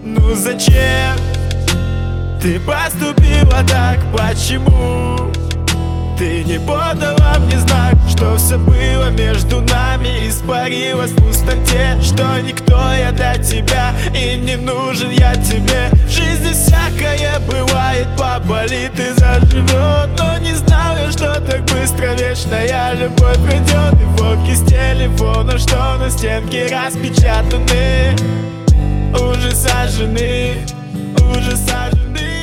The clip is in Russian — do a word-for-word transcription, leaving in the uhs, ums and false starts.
Ну зачем ты поступила так? Почему ты не подала мне знак, что все было между нами испарилось в пустоте, что никто я для тебя и не нужен я тебе? В жизни всякое бывает, поболит и заживет, но не знал я, что так быстро вечная любовь пройдет. И фотки с телефона, что на стенке распечатаны, уже сожжены, уже сожжены.